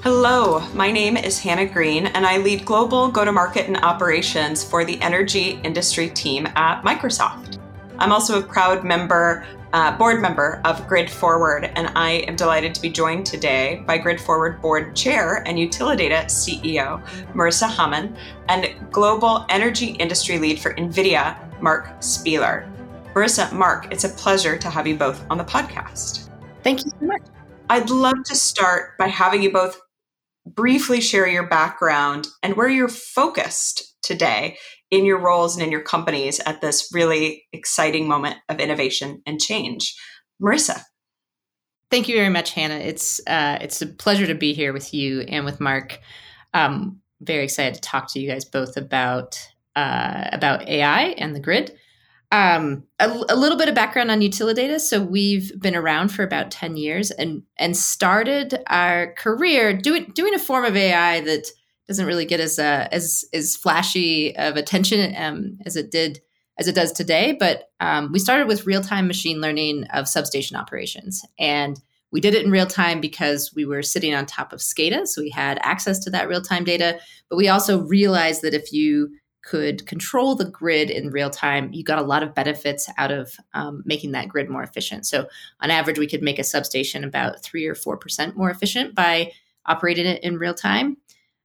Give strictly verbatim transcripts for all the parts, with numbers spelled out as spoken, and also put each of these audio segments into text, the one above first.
Hello, my name is Hannah Green, and I lead global go-to-market and operations for the energy industry team at Microsoft. I'm also a proud member, uh, board member of Grid Forward, and I am delighted to be joined today by Grid Forward board chair and Utilidata C E O, Marissa Hamann, and global energy industry lead for NVIDIA, Mark Spieler. Marissa, Mark, it's a pleasure to have you both on the podcast. Thank you so much. I'd love to start by having you both briefly share your background and where you're focused today in your roles and in your companies at this really exciting moment of innovation and change. Marissa. Thank you very much, Hannah. It's uh, it's a pleasure to be here with you and with Mark. Um, very excited to talk to you guys both about uh, about A I and the grid. Um, a, a little bit of background on Utilidata. So we've been around for about ten years and and started our career doing doing a form of A I that doesn't really get as uh, as as flashy of attention um, as it did as it does today. But um, we started with real time machine learning of substation operations, and we did it in real time because we were sitting on top of SCADA, so we had access to that real time data. But we also realized that if you could control the grid in real time, you got a lot of benefits out of um, making that grid more efficient. So on average, we could make a substation about three or four percent more efficient by operating it in real time.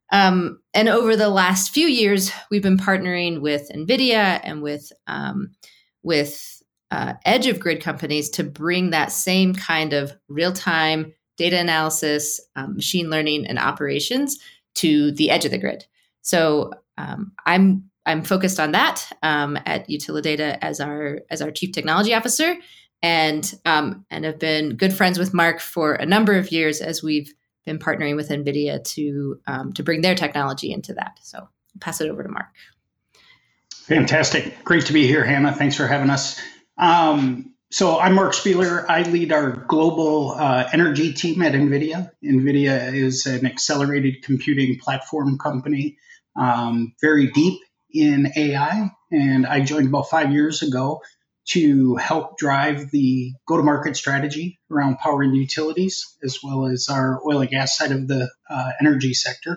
Um, and over the last few years, we've been partnering with NVIDIA and with um, with uh, edge of grid companies to bring that same kind of real-time data analysis, um, machine learning, and operations to the edge of the grid. So um, I'm I'm focused on that um, at Utilidata as our as our chief technology officer, and um, and have been good friends with Mark for a number of years as we've been partnering with NVIDIA to um, to bring their technology into that. So I'll pass it over to Mark. Fantastic. Great to be here, Hannah. Thanks for having us. Um, so I'm Mark Spieler. I lead our global uh, energy team at NVIDIA. NVIDIA is an accelerated computing platform company, um, very deep in A I. And I joined about five years ago to help drive the go-to-market strategy around power and utilities, as well as our oil and gas side of the uh, energy sector.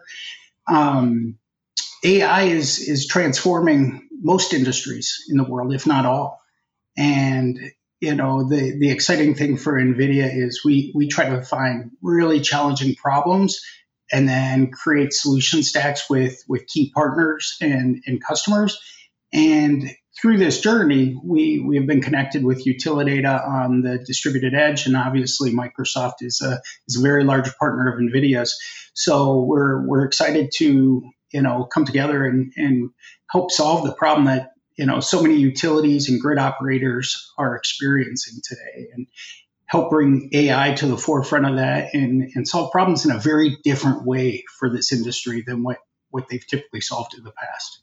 Um, A I is, is transforming most industries in the world, if not all. And, you know, the, the exciting thing for NVIDIA is we, we try to find really challenging problems and then create solution stacks with, with key partners and, and customers. And through this journey, we, we have been connected with Utilidata on the distributed edge, and obviously Microsoft is a, is a very large partner of NVIDIA's. So we're we're excited to, you know, come together and, and help solve the problem that, you know, so many utilities and grid operators are experiencing today, and help bring A I to the forefront of that and, and solve problems in a very different way for this industry than what, what they've typically solved in the past.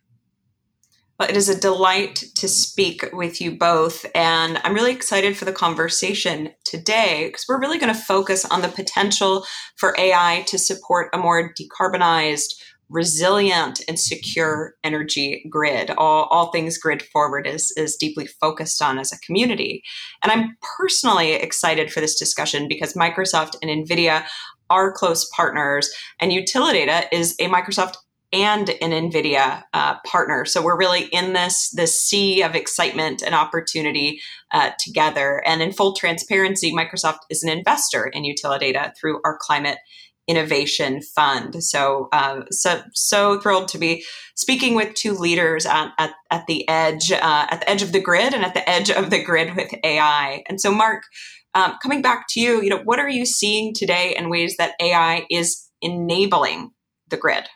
Well, it is a delight to speak with you both, and I'm really excited for the conversation today because we're really going to focus on the potential for A I to support a more decarbonized, resilient, and secure energy grid. All, all things grid forward is, is deeply focused on as a community. And I'm personally excited for this discussion because Microsoft and NVIDIA are close partners, and Utilidata is a Microsoft and an NVIDIA uh, partner. So we're really in this, this sea of excitement and opportunity uh, together. And in full transparency, Microsoft is an investor in Utilidata through our Climate Innovation Fund. So, uh, so, so thrilled to be speaking with two leaders at, at, at the edge, uh, at the edge of the grid and at the edge of the grid with A I. And so, Mark, um, coming back to you, you know, what are you seeing today in ways that A I is enabling the grid?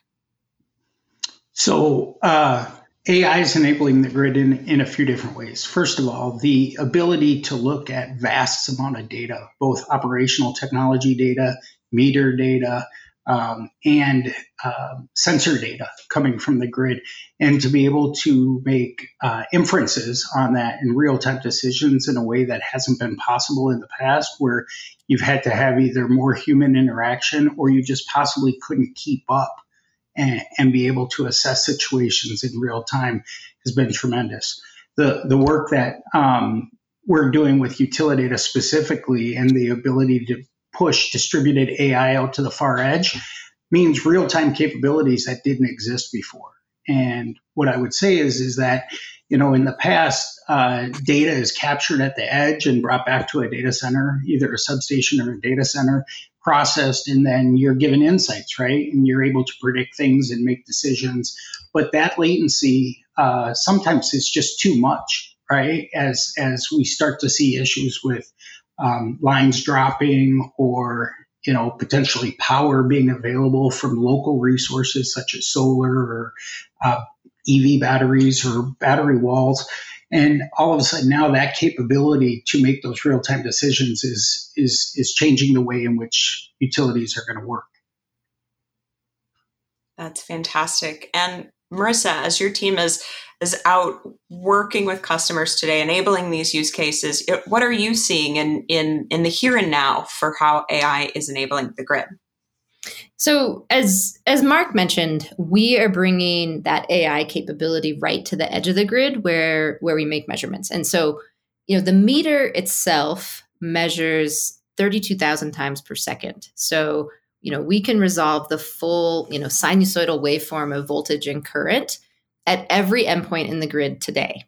So uh, A I is enabling the grid in, in a few different ways. First of all, the ability to look at vast amount of data, both operational technology data, meter data, um, and uh, sensor data coming from the grid, and to be able to make uh, inferences on that in real-time decisions in a way that hasn't been possible in the past, where you've had to have either more human interaction or you just possibly couldn't keep up and, and be able to assess situations in real time has been tremendous. The, the work that um, we're doing with Utilidata specifically, and the ability to push distributed A I out to the far edge means real-time capabilities that didn't exist before. And what I would say is, is that, you know, in the past, uh, data is captured at the edge and brought back to a data center, either a substation or a data center, processed, and then you're given insights, right? And you're able to predict things and make decisions. But that latency uh, sometimes is just too much, right? As as we start to see issues with um, lines dropping, or you know, potentially power being available from local resources such as solar or uh, E V batteries or battery walls. And all of a sudden now that capability to make those real-time decisions is, is, is changing the way in which utilities are going to work. That's fantastic. And Marissa, as your team is, is out working with customers today, enabling these use cases, what are you seeing in, in, in the here and now for how A I is enabling the grid? So as as Mark mentioned, we are bringing that A I capability right to the edge of the grid where, where we make measurements. And so, you know, the meter itself measures thirty-two thousand times per second. So, you know, we can resolve the full, you know, sinusoidal waveform of voltage and current at every endpoint in the grid today.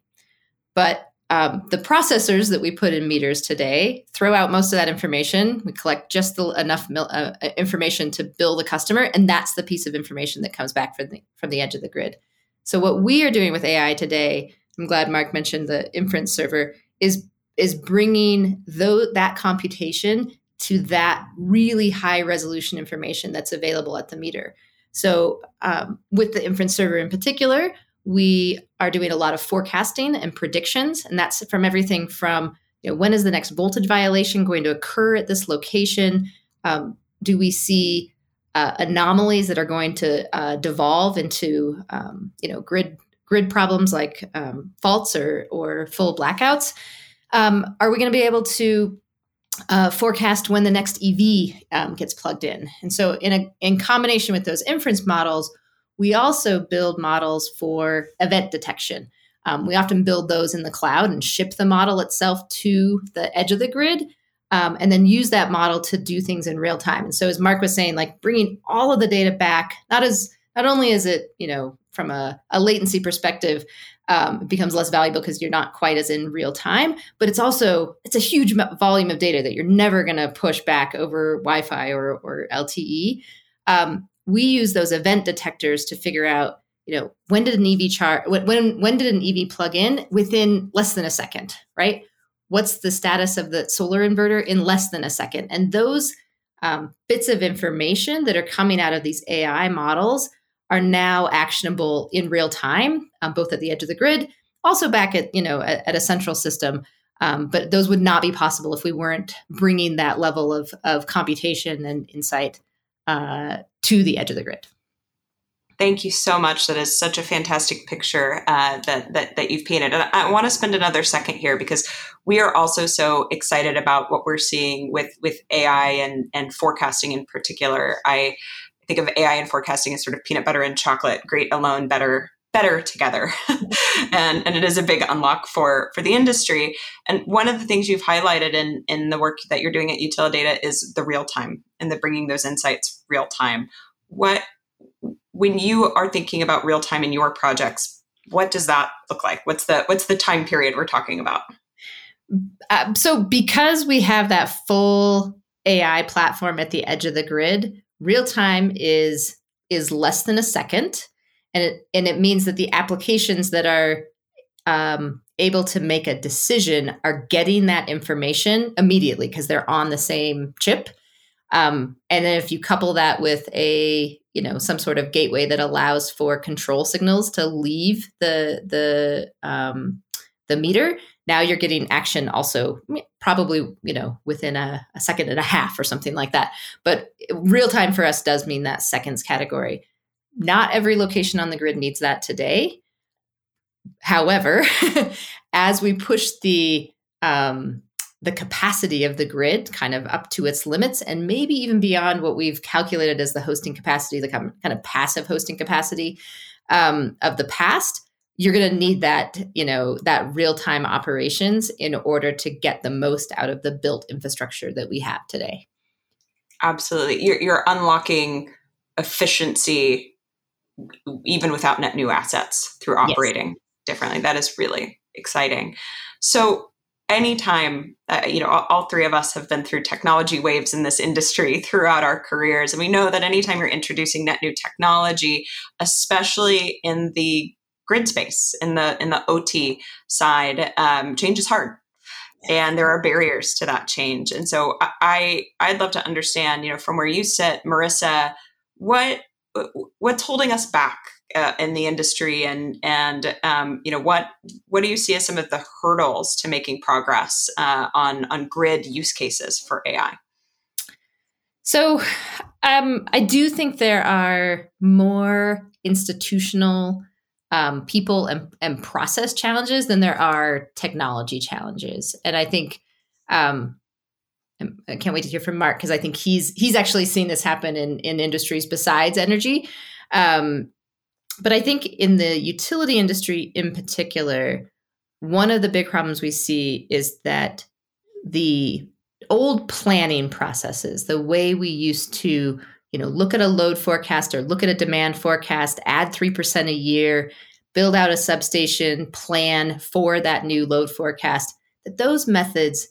But um, the processors that we put in meters today throw out most of that information. We collect just the, enough mil, uh, information to bill the customer, and that's the piece of information that comes back from the, from the edge of the grid. So what we are doing with A I today, I'm glad Mark mentioned the inference server, is, is bringing those, that computation to that really high resolution information that's available at the meter. So um, with the inference server in particular, we are doing a lot of forecasting and predictions, and that's from everything from, you know, when is the next voltage violation going to occur at this location? Um, do we see uh, anomalies that are going to uh, devolve into, um, you know, grid grid problems like um, faults or or full blackouts? Um, are we going to be able to uh, forecast when the next E V um, gets plugged in? And so, in a in combination with those inference models, we also build models for event detection. Um, we often build those in the cloud and ship the model itself to the edge of the grid, um, and then use that model to do things in real time. And so, as Mark was saying, like bringing all of the data back, not as not only is it, you know, from a, a latency perspective, um, it becomes less valuable because you're not quite as in real time, but it's also it's a huge volume of data that you're never going to push back over Wi-Fi or, or L T E. Um, we use those event detectors to figure out, you know, when did an E V charge, when, when did an E V plug in within less than a second, right? What's the status of the solar inverter in less than a second? And those um, bits of information that are coming out of these A I models are now actionable in real time, um, both at the edge of the grid, also back at, you know, at, at a central system. Um, but those would not be possible if we weren't bringing that level of, of computation and insight uh, to the edge of the grid. Thank you so much. That is such a fantastic picture uh, that, that that you've painted. And I, I want to spend another second here because we are also so excited about what we're seeing with, with A I and, and forecasting in particular. I think of A I and forecasting as sort of peanut butter and chocolate, great alone, better better together. and, and it is a big unlock for, for the industry. And one of the things you've highlighted in, in the work that you're doing at Utilidata is the real time and the bringing those insights real time. What, when you are thinking about real time in your projects, what does that look like? What's the, what's the time period we're talking about? Uh, so because we have that full A I platform at the edge of the grid, real time is, is less than a second. And it, and it means that the applications that are um, able to make a decision are getting that information immediately because they're on the same chip. Um, and then if you couple that with a, you know, some sort of gateway that allows for control signals to leave the the um, the meter, now you're getting action also probably, you know, within a, a second and a half or something like that. But real time for us does mean that seconds category. Not every location on the grid needs that today. However, as we push the um, the capacity of the grid kind of up to its limits and maybe even beyond what we've calculated as the hosting capacity, the kind of passive hosting capacity um, of the past, you're going to need that, you know, that real-time operations in order to get the most out of the built infrastructure that we have today. Absolutely. You're, you're unlocking efficiency even without net new assets through operating yes. differently. That is really exciting. So anytime, uh, you know, all, all three of us have been through technology waves in this industry throughout our careers. And we know that anytime you're introducing net new technology, especially in the grid space, in the in the O T side, um, change is hard. And there are barriers to that change. And so I, I'd love to understand, you know, from where you sit, Marissa, what what's holding us back uh, in the industry, and and um, you know, what what do you see as some of the hurdles to making progress uh, on on grid use cases for A I? So um, I do think there are more institutional Um, people and, and process challenges than there are technology challenges. And I think, um, I can't wait to hear from Mark, because I think he's he's actually seen this happen in, in industries besides energy. Um, but I think in the utility industry in particular, one of the big problems we see is that the old planning processes, the way we used to you know, look at a load forecast or look at a demand forecast, add three percent a year, build out a substation, plan for that new load forecast, that those methods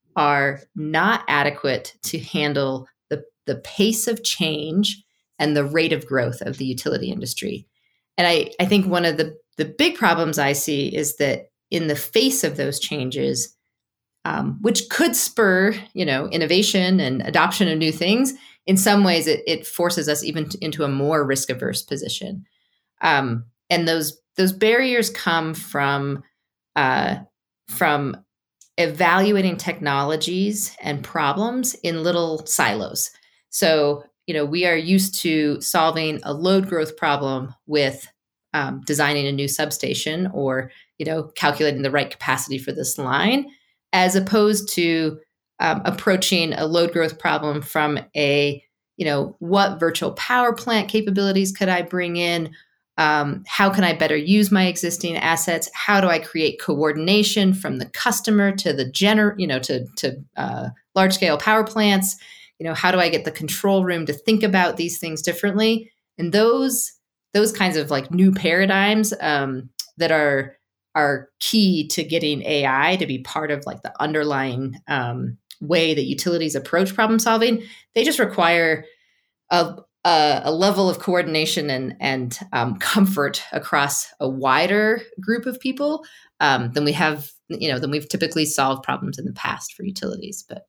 are not adequate to handle the, the pace of change and the rate of growth of the utility industry. And I, I think one of the, the big problems I see is that in the face of those changes, um, which could spur, you know, innovation and adoption of new things, in some ways, it, it forces us even to, into a more risk-averse position. Um, and those those barriers come from uh, from evaluating technologies and problems in little silos. So, you know, we are used to solving a load growth problem with um, designing a new substation or, you know, calculating the right capacity for this line, as opposed to Um, approaching a load growth problem from a, you know, what virtual power plant capabilities could I bring in? Um, how can I better use my existing assets? How do I create coordination from the customer to the gener, you know, to to uh, large scale power plants? You know, how do I get the control room to think about these things differently? And those those kinds of like new paradigms um, that are are key to getting A I to be part of like the underlying um, way that utilities approach problem solving. They just require a, a, a level of coordination and, and um, comfort across a wider group of people um, than we have, you know, than we've typically solved problems in the past for utilities. But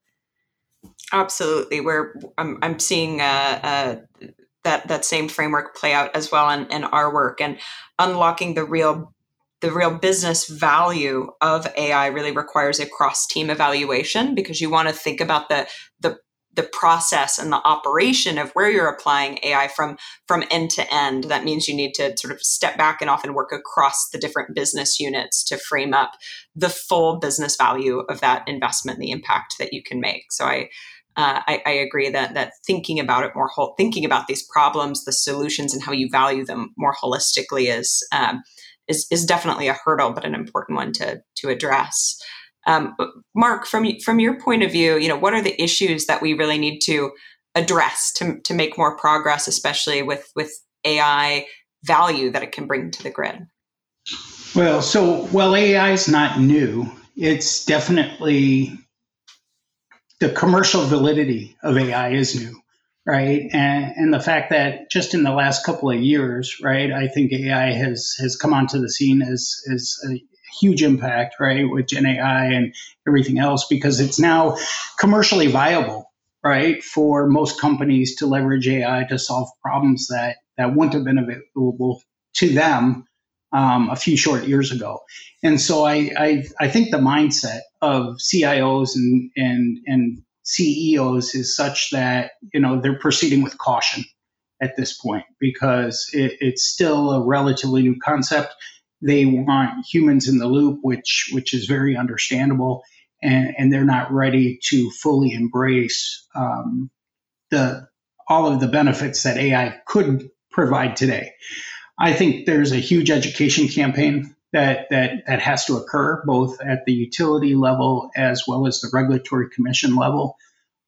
absolutely, where I'm, I'm seeing uh, uh, that that same framework play out as well in, in our work, and unlocking the real the real business value of A I really requires a cross-team evaluation, because you want to think about the the the process and the operation of where you're applying A I from from end to end. That means you need to sort of step back and often work across the different business units to frame up the full business value of that investment and the impact that you can make. So I uh, I, I agree that that thinking about it more, whole, thinking about these problems, the solutions, and how you value them more holistically is um, is is definitely a hurdle, but an important one to to address. Um, Mark, from from your point of view, you know, what are the issues that we really need to address to to make more progress, especially with with A I value that it can bring to the grid? Well, so while A I is not new, it's definitely the commercial validity of A I is new, right? And and the fact that just in the last couple of years, right, I think A I has has come onto the scene as as a huge impact, right, with Gen A I and everything else, because it's now commercially viable, right, for most companies to leverage A I to solve problems that, that wouldn't have been available to them um, a few short years ago. And so I, I, I think the mindset of C I Os and, and, and C E Os is such that, you know, they're proceeding with caution at this point, because it, it's still a relatively new concept. They want humans in the loop, which which is very understandable, and, and they're not ready to fully embrace um, the all of the benefits that A I could provide today. I think there's a huge education campaign that that that has to occur, both at the utility level as well as the regulatory commission level,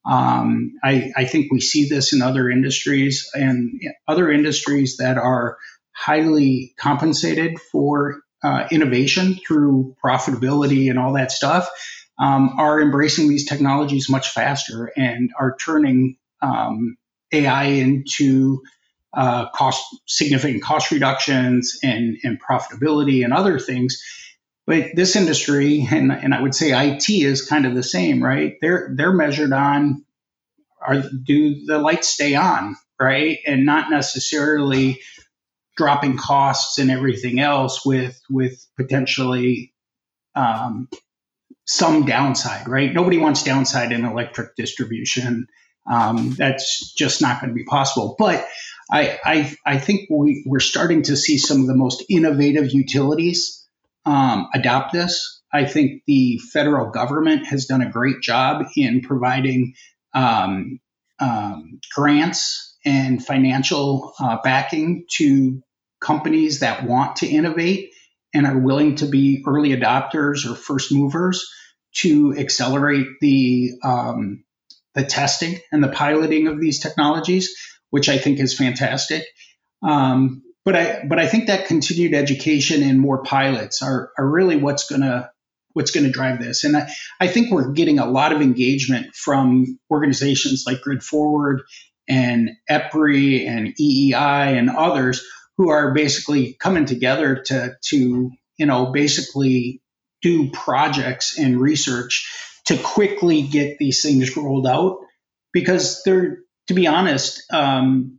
Um, I, I think we see this in other industries and other industries that are highly compensated for uh, innovation through profitability and all that stuff, um, are embracing these technologies much faster and are turning um, A I into uh, cost significant cost reductions and, and profitability and other things. But this industry, and, and I would say I T is kind of the same, right? They're they're measured on, are do the lights stay on, right? And not necessarily dropping costs and everything else with with potentially um, some downside, right? Nobody wants downside in electric distribution. Um, that's just not going to be possible. But I I, I think we, we're starting to see some of the most innovative utilities Um, adopt this. I think the federal government has done a great job in providing um, um, grants and financial uh, backing to companies that want to innovate and are willing to be early adopters or first movers to accelerate the um, the testing and the piloting of these technologies, which I think is fantastic. Um, But I, but I think that continued education and more pilots are, are really what's gonna what's gonna drive this. And I, I think we're getting a lot of engagement from organizations like Grid Forward and E P R I and E E I and others who are basically coming together to to you know basically do projects and research to quickly get these things rolled out, because they're, to be honest, um,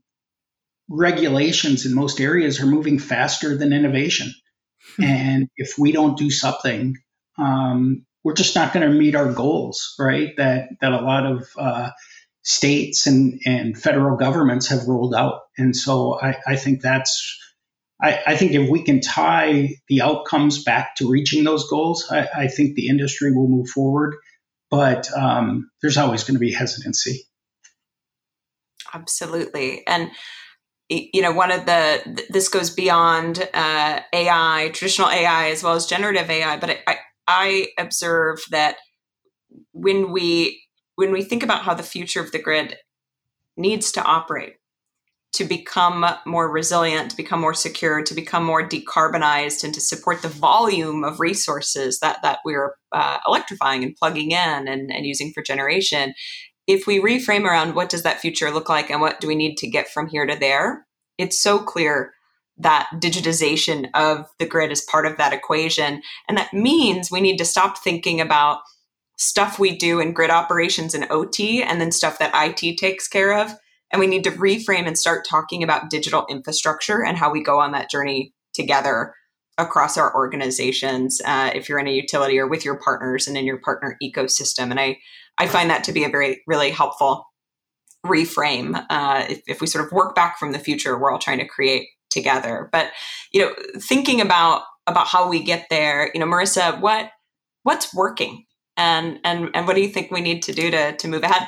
regulations in most areas are moving faster than innovation. And if we don't do something, um, we're just not going to meet our goals, right? That that a lot of uh, states and, and federal governments have rolled out. And so I, I think that's, I, I think if we can tie the outcomes back to reaching those goals, I, I think the industry will move forward. But um, there's always going to be hesitancy. Absolutely. And you know, one of the, this goes beyond uh, A I, traditional A I, as well as generative A I. But I, I observe that when we, when we think about how the future of the grid needs to operate to become more resilient, to become more secure, to become more decarbonized, and to support the volume of resources that, that we're uh, electrifying and plugging in and, and using for generation, if we reframe around what does that future look like and what do we need to get from here to there, it's so clear that digitization of the grid is part of that equation. And that means we need to stop thinking about stuff we do in grid operations and O T and then stuff that I T takes care of. And we need to reframe and start talking about digital infrastructure and how we go on that journey together across our organizations, uh, if you're in a utility or with your partners and in your partner ecosystem. And I, I find that to be a very, really helpful reframe. Uh, if, if we sort of work back from the future, we're all trying to create together. But, you know, thinking about, about how we get there, you know, Marissa, what, what's working and, and, and what do you think we need to do to, to move ahead?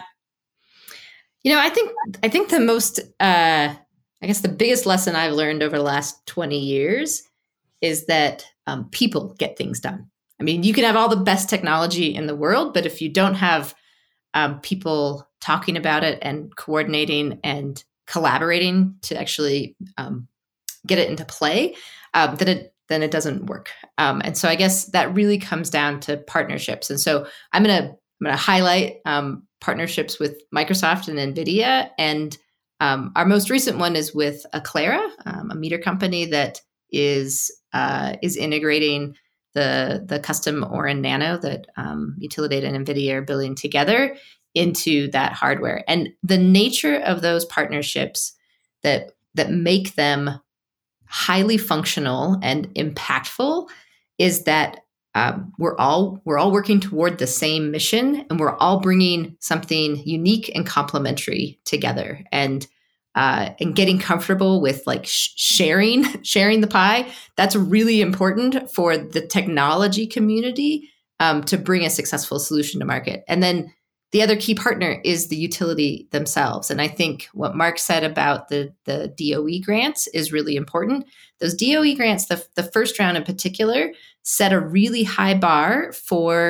You know, I think, I think the most, uh, I guess the biggest lesson I've learned over the last twenty years is that um, people get things done. I mean, you can have all the best technology in the world, but if you don't have um, people talking about it and coordinating and collaborating to actually um, get it into play, um, then it then it doesn't work. Um, and so I guess that really comes down to partnerships. And so I'm gonna I'm gonna highlight um, partnerships with Microsoft and NVIDIA, and um, our most recent one is with Aclara, um, a meter company that is uh, is integrating the the custom Orin Nano that um, Utilidata and NVIDIA are building together into that hardware. And the nature of those partnerships that that make them highly functional and impactful is that um, we're all we're all working toward the same mission, and we're all bringing something unique and complementary together. And Uh, and getting comfortable with like sh- sharing, sharing the pie. That's really important for the technology community um, to bring a successful solution to market. And then the other key partner is the utility themselves. And I think what Mark said about the, the D O E grants is really important. Those D O E grants, the, the first round in particular, set a really high bar for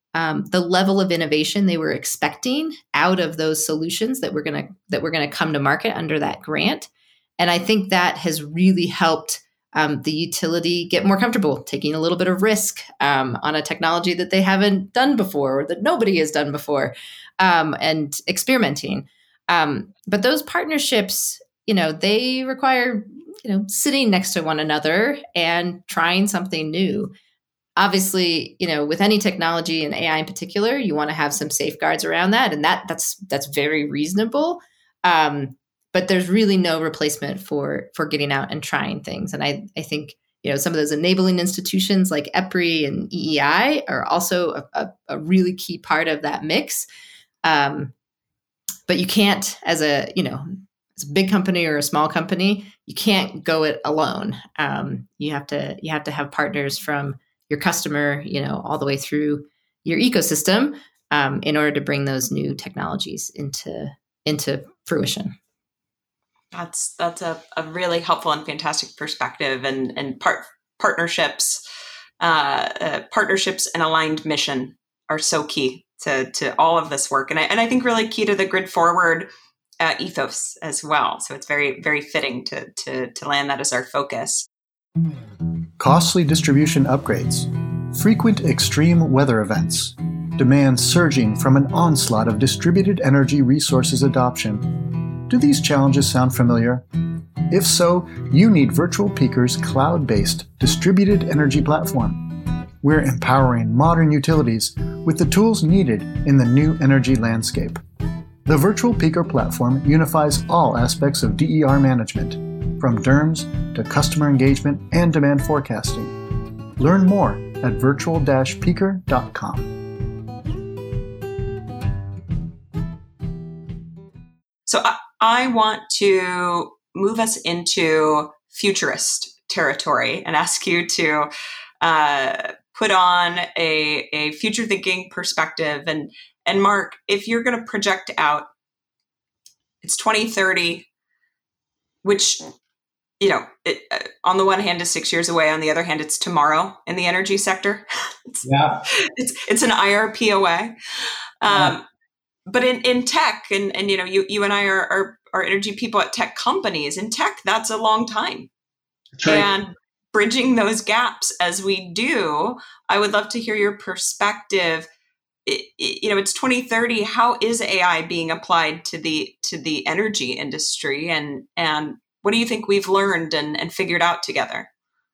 um, the level of innovation they were expecting out of those solutions that were going to that were going to come to market under that grant. And I think that has really helped um, the utility get more comfortable taking a little bit of risk um, on a technology that they haven't done before or that nobody has done before, um, and experimenting. Um, but those partnerships, you know, they require, you know, sitting next to one another and trying something new. Obviously, you know, with any technology and A I in particular, you want to have some safeguards around that, and that that's that's very reasonable. Um, but there's really no replacement for for getting out and trying things. And I I think, you know, some of those enabling institutions like EPRI and E E I are also a, a, a really key part of that mix. Um, but you can't, as a you know, as a big company or a small company, you can't go it alone. Um, you have to you have to have partners from your customer, you know, all the way through your ecosystem, um, in order to bring those new technologies into into fruition. That's that's a, a really helpful and fantastic perspective, and and part, partnerships, uh, uh, partnerships and aligned mission are so key to to all of this work, and I and I think really key to the grid forward uh, ethos as well. So it's very very fitting to to to land that as our focus. Costly distribution upgrades, frequent extreme weather events, demand surging from an onslaught of distributed energy resources adoption. Do these challenges sound familiar? If so, you need Virtual Peaker's cloud-based distributed energy platform. We're empowering modern utilities with the tools needed in the new energy landscape. The Virtual Peaker platform unifies all aspects of D E R management, from D E R Ms to customer engagement and demand forecasting. Learn more at virtual dash peaker dot com. So I, I want to move us into futurist territory and ask you to uh, put on a, a future thinking perspective. And, and Mark, if you're going to project out, it's twenty thirty, which, you know, it, uh, on the one hand is six years away. On the other hand, it's tomorrow in the energy sector. it's, yeah. it's, it's an I R P away. Um, yeah. But in, in tech, and, and, you know, you, you and I are, are, are energy people at tech companies. In tech, that's a long time. That's right. And bridging those gaps as we do, I would love to hear your perspective. It, it, you know, it's twenty thirty. How is A I being applied to the to the energy industry, and and what do you think we've learned and, and figured out together?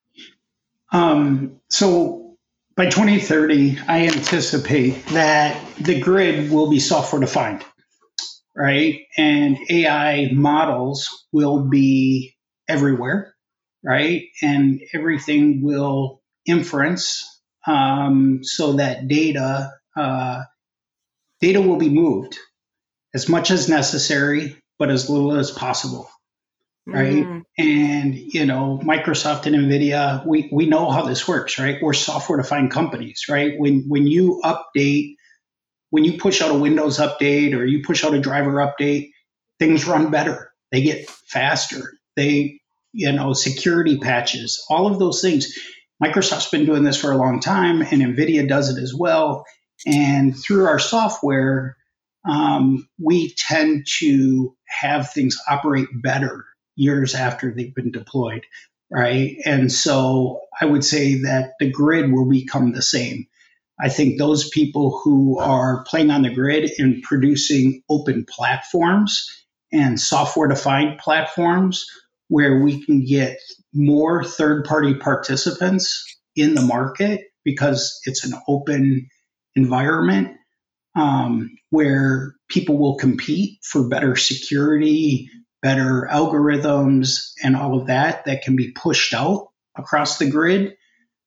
Um, so by twenty thirty, I anticipate that the grid will be software defined, right? And A I models will be everywhere, right? And everything will inference, um, so that data uh, data will be moved as much as necessary, but as little as possible. Right. Mm. And, you know, Microsoft and NVIDIA, we, we know how this works, right? We're software defined companies, right? When, when you update, when you push out a Windows update or you push out a driver update, things run better. They get faster. They, you know, security patches, all of those things. Microsoft's been doing this for a long time, and NVIDIA does it as well. And through our software, um, we tend to have things operate better years after they've been deployed, right? And so I would say that the grid will become the same. I think those people who are playing on the grid and producing open platforms and software-defined platforms where we can get more third-party participants in the market because it's an open environment, um, where people will compete for better security, better algorithms, and all of that that can be pushed out across the grid.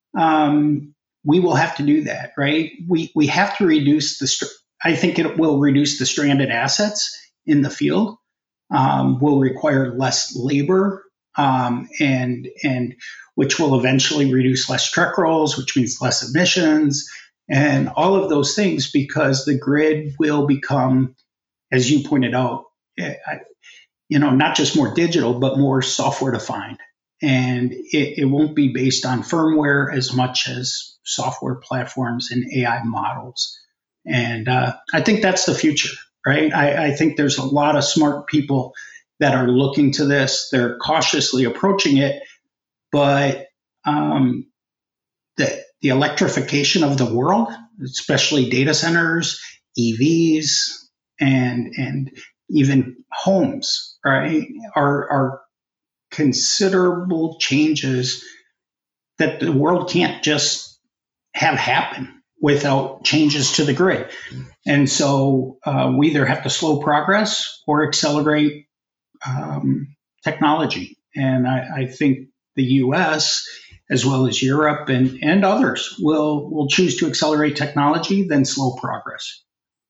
Um, we will have to do that, right? We we have to reduce the, I think it will reduce the stranded assets in the field, um, will require less labor, um, and, and which will eventually reduce less truck rolls, which means less emissions, and all of those things, because the grid will become, as you pointed out, I, you know, not just more digital, but more software defined. And it, it won't be based on firmware as much as software platforms and A I models. And uh, I think that's the future, right? I, I think there's a lot of smart people that are looking to this. They're cautiously approaching it, but um, the, the electrification of the world, especially data centers, E Vs, and and even homes, right, are, are considerable changes that the world can't just have happen without changes to the grid. And so uh, we either have to slow progress or accelerate um, technology. And I, I think the U S, as well as Europe and, and others, will, will choose to accelerate technology, then slow progress.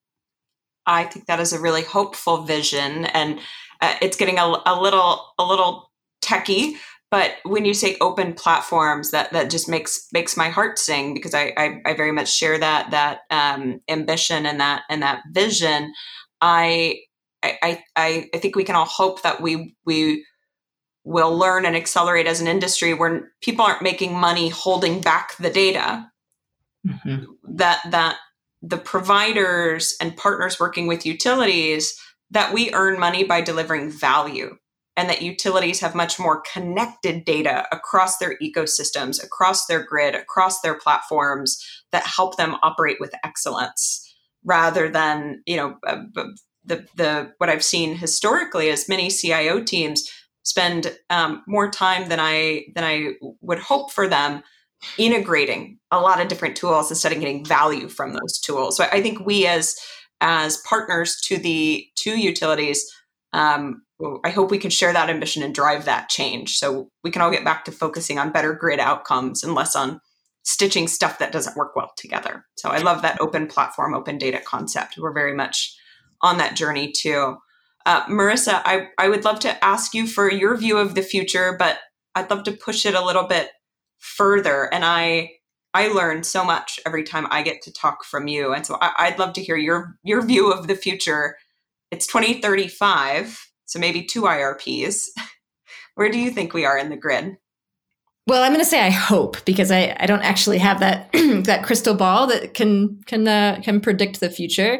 I think that is a really hopeful vision, and uh, it's getting a, a little a little techie. But when you say open platforms, that that just makes makes my heart sing, because I I, I very much share that that um, ambition and that and that vision. I I I I think we can all hope that we we will learn and accelerate as an industry where people aren't making money holding back the data. Mm-hmm. That that. the providers and partners working with utilities, that we earn money by delivering value, and that utilities have much more connected data across their ecosystems, across their grid, across their platforms, that help them operate with excellence, rather than, you know, uh, the the what I've seen historically is many C I O teams spend um, more time than I than I would hope for them integrating a lot of different tools instead of getting value from those tools. So I think we as as partners to the to utilities, um, I hope we can share that ambition and drive that change, so we can all get back to focusing on better grid outcomes and less on stitching stuff that doesn't work well together. So I love that open platform, open data concept. We're very much on that journey too. Uh, Marissa, I, I would love to ask you for your view of the future, but I'd love to push it a little bit further. And I I learn so much every time I get to talk from you. And so I, I'd love to hear your your view of the future. It's twenty thirty-five, so maybe two I R Ps. Where do you think we are in the grid? Well, I'm going to say I hope, because I, I don't actually have that that crystal ball that can can uh, can predict the future.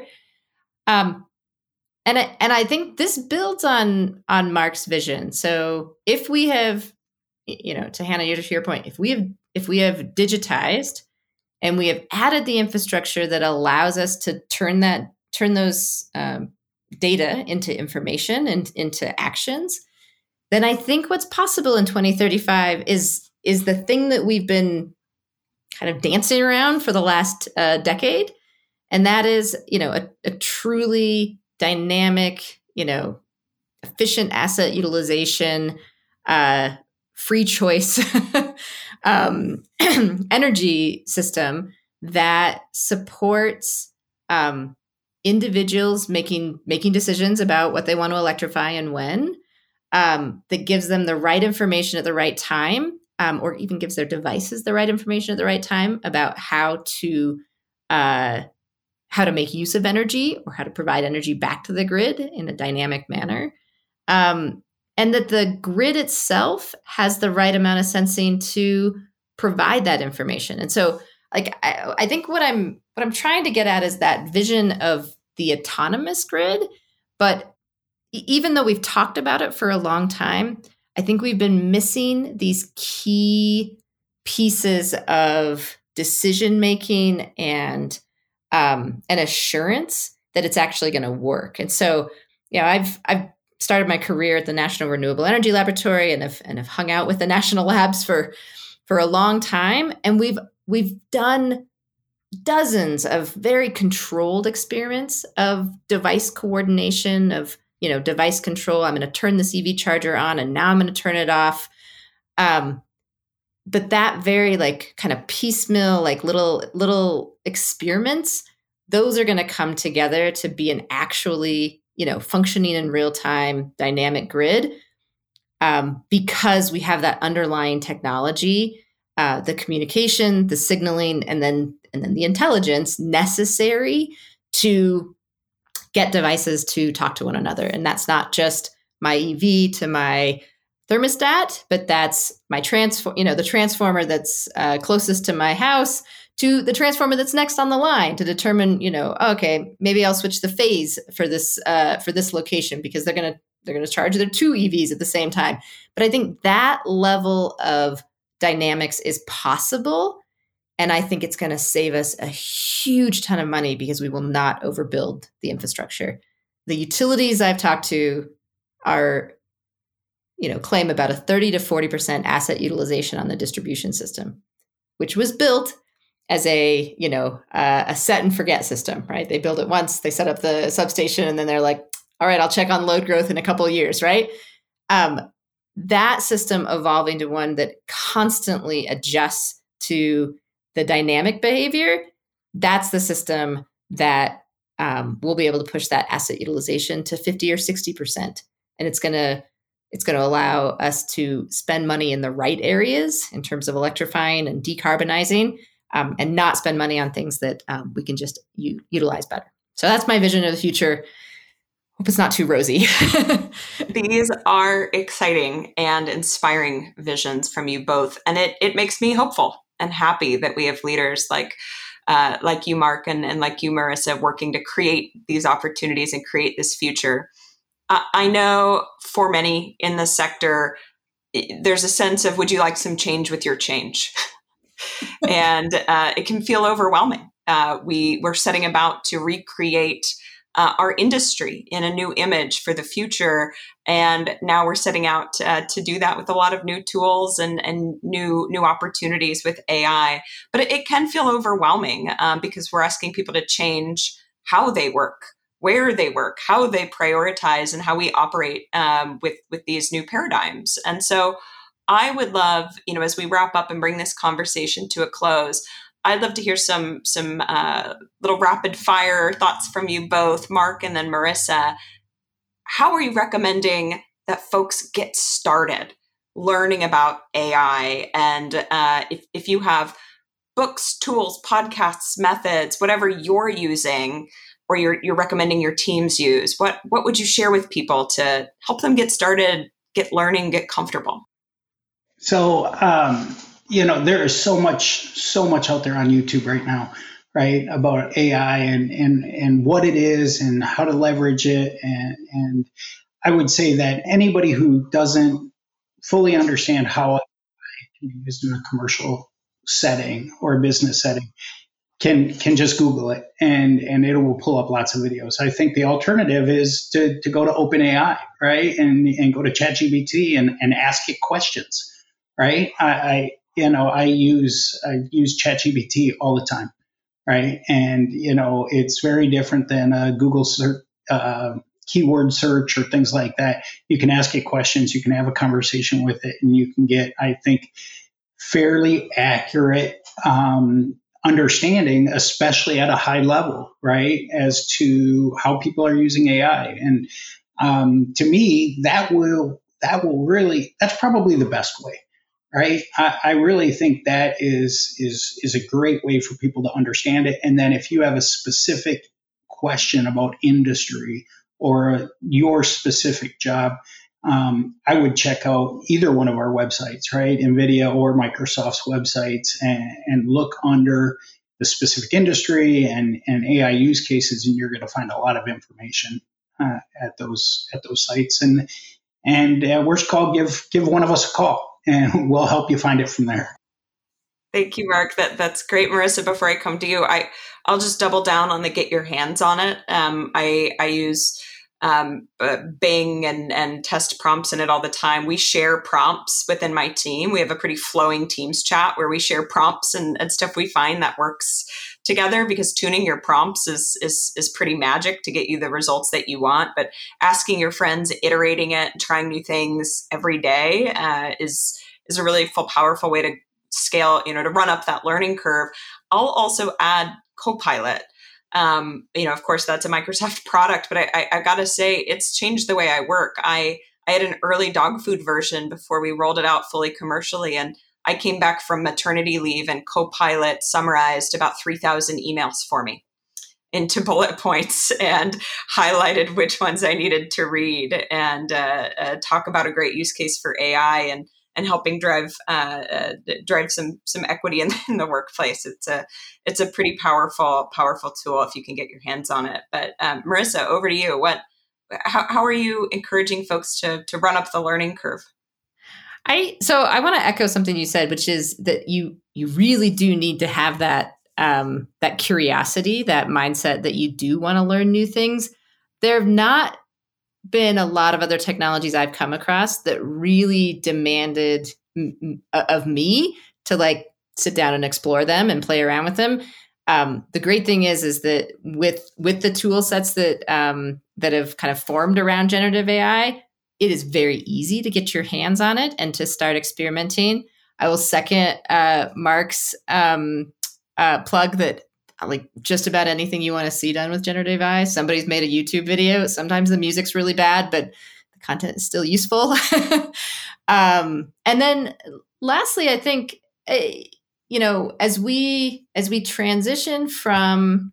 Um, and I, and I think this builds on on Mark's vision. So if we have, you know, to Hannah, to your point, if we have if we have digitized and we have added the infrastructure that allows us to turn that turn those um, data into information and into actions, then I think what's possible in twenty thirty-five is is the thing that we've been kind of dancing around for the last uh, decade, and that is, you know, a, a truly dynamic, you know, efficient asset utilization, uh, free choice um, energy system that supports um, individuals making making decisions about what they want to electrify and when, um, that gives them the right information at the right time, um, or even gives their devices the right information at the right time about how to uh, how to make use of energy or how to provide energy back to the grid in a dynamic manner. Um, and that the grid itself has the right amount of sensing to provide that information. And so, like, I, I think what I'm what I'm trying to get at is that vision of the autonomous grid. But even though we've talked about it for a long time, I think we've been missing these key pieces of decision making and um, an assurance that it's actually going to work. And so, you know, I've I've started my career at the National Renewable Energy Laboratory and have and have hung out with the national labs for for a long time, and we've we've done dozens of very controlled experiments of device coordination, of, you know, device control. I'm going to turn this E V charger on, and now I'm going to turn it off. Um, but that very like kind of piecemeal, like little little experiments, those are going to come together to be an actually, you know, functioning in real time dynamic grid, um, because we have that underlying technology, uh, the communication, the signaling, and then and then the intelligence necessary to get devices to talk to one another. And that's not just my E V to my thermostat, but that's my transform, you know, the transformer that's uh, closest to my house to the transformer that's next on the line to determine, you know, okay, maybe I'll switch the phase for this uh, for this location because they're gonna they're gonna charge their two E Vs at the same time. But I think that level of dynamics is possible, and I think it's going to save us a huge ton of money because we will not overbuild the infrastructure. The utilities I've talked to are, you know, claim about a thirty to forty percent asset utilization on the distribution system, which was built as a, you know, uh, a set and forget system, right? They build it once, they set up the substation, and then they're like, all right, I'll check on load growth in a couple of years, right? Um, that system evolving to one that constantly adjusts to the dynamic behavior, that's the system that um, will be able to push that asset utilization to fifty or sixty percent. And it's going to it's going to allow us to spend money in the right areas in terms of electrifying and decarbonizing, um, and not spend money on things that um, we can just u- utilize better. So that's my vision of the future. Hope it's not too rosy. These are exciting and inspiring visions from you both. And it it makes me hopeful and happy that we have leaders like uh, like you, Mark, and, and like you, Marissa, working to create these opportunities and create this future. Uh, I know for many in the sector, there's a sense of, would you like some change with your change? and uh, it can feel overwhelming. Uh, we, we're setting about to recreate uh, our industry in a new image for the future. And now we're setting out uh, to do that with a lot of new tools and, and new, new opportunities with A I. But it, it can feel overwhelming um, because we're asking people to change how they work, where they work, how they prioritize, and how we operate um, with, with these new paradigms. And so I would love, you know, as we wrap up and bring this conversation to a close, I'd love to hear some some uh, little rapid fire thoughts from you both, Mark and then Marissa. How are you recommending that folks get started learning about A I? And uh, if, if you have books, tools, podcasts, methods, whatever you're using, or you're, you're recommending your teams use, what, what would you share with people to help them get started, get learning, get comfortable? So, um, you know, there is so much, so much out there on YouTube right now, right, about A I and, and, and what it is and how to leverage it. And, and I would say that anybody who doesn't fully understand how A I can be used in a commercial setting or a business setting can can just Google it, and, and it will pull up lots of videos. I think the alternative is to, to go to OpenAI, right, and, and go to ChatGPT and, and ask it questions, right? I, I you know I use I use ChatGPT all the time, right? And you know it's very different than a Google search, uh, keyword search or things like that. You can ask it questions, you can have a conversation with it, and you can get, I think, fairly accurate um, understanding, especially at a high level, right, as to how people are using A I. And um, to me, that will that will really that's probably the best way, right? I, I really think that is is is a great way for people to understand it. And then if you have a specific question about industry or your specific job, um, I would check out either one of our websites, right, NVIDIA or Microsoft's websites, and, and look under the specific industry and, and A I use cases, and you're going to find a lot of information uh, at those at those sites. And and uh, worst call, give give one of us a call, and we'll help you find it from there. Thank you, Mark. That that's great, Marissa. Before I come to you, I I'll just double down on the get your hands on it. Um, I I use um, uh, Bing and and test prompts in it all the time. We share prompts within my team. We have a pretty flowing Teams chat where we share prompts and, and stuff we find that works together, because tuning your prompts is is is pretty magic to get you the results that you want. But asking your friends, iterating it, trying new things every day uh, is is a really full, powerful way to scale, you know, to run up that learning curve. I'll also add Copilot. Um, you know, of course, that's a Microsoft product, but I, I, I gotta say, it's changed the way I work. I, I had an early dog food version before we rolled it out fully commercially, and I came back from maternity leave, and Copilot summarized about three thousand emails for me into bullet points and highlighted which ones I needed to read and uh, uh, talk about a great use case for A I. And and helping drive uh, uh, drive some some equity in, in the workplace. It's a it's a pretty powerful powerful tool if you can get your hands on it. But um, Marissa, over to you. What how how are you encouraging folks to to run up the learning curve? I so I want to echo something you said, which is that you you really do need to have that um, that curiosity, that mindset that you do want to learn new things. There have not been a lot of other technologies I've come across that really demanded m- of me to like sit down and explore them and play around with them. Um, the great thing is, is that with with the tool sets that um, that have kind of formed around generative A I, it is very easy to get your hands on it and to start experimenting. I will second uh, Mark's um, uh, plug that like just about anything you want to see done with generative A I. Somebody's made a YouTube video. Sometimes the music's really bad, but the content is still useful. um, and then lastly, I think, uh, you know, as we, as we transition from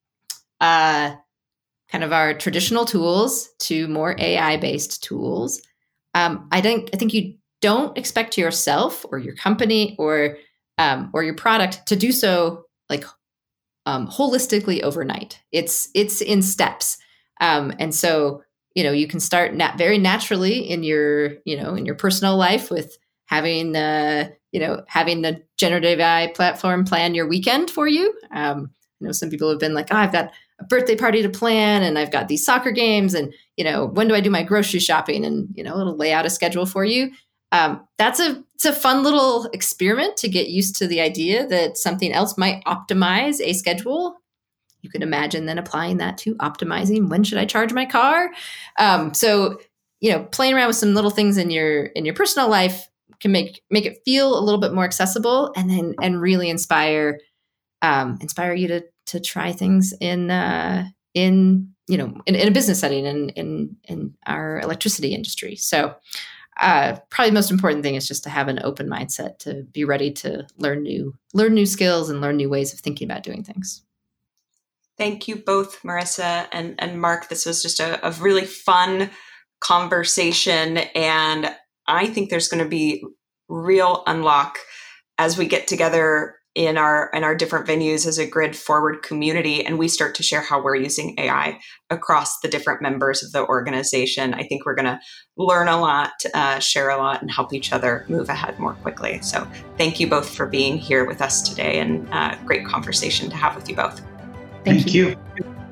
uh, kind of our traditional tools to more A I-based tools, um, I think, I think you don't expect yourself or your company or, um, or your product to do so like Um, holistically overnight. It's it's in steps, um, and so you know you can start nat- very naturally in your you know in your personal life with having uh, you know having the generative A I platform plan your weekend for you. Um, I know some people have been like, oh, I've got a birthday party to plan, and I've got these soccer games, and you know when do I do my grocery shopping, and you know it'll lay out a schedule for you. Um, that's a it's a fun little experiment to get used to the idea that something else might optimize a schedule. You can imagine then applying that to optimizing when should I charge my car. Um, so you know, playing around with some little things in your in your personal life can make make it feel a little bit more accessible, and then and really inspire um, inspire you to to try things in uh, in you know in, in a business setting in in in our electricity industry. So. Uh, probably the most important thing is just to have an open mindset, to be ready to learn new, learn new skills and learn new ways of thinking about doing things. Thank you both, Marissa and, and Mark. This was just a, a really fun conversation. And I think there's going to be real unlock as we get together in our in our different venues as a grid forward community, and we start to share how we're using A I across the different members of the organization. I think we're going to learn a lot, uh, share a lot, and help each other move ahead more quickly. So thank you both for being here with us today, and uh, great conversation to have with you both. Thank, thank you. you.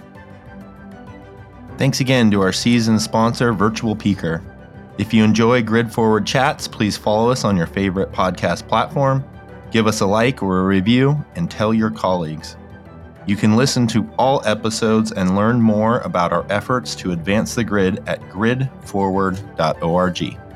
Thanks again to our season sponsor, Virtual Peaker. If you enjoy Grid Forward Chats, please follow us on your favorite podcast platform. Give us a like or a review, and tell your colleagues. You can listen to all episodes and learn more about our efforts to advance the grid at grid forward dot org.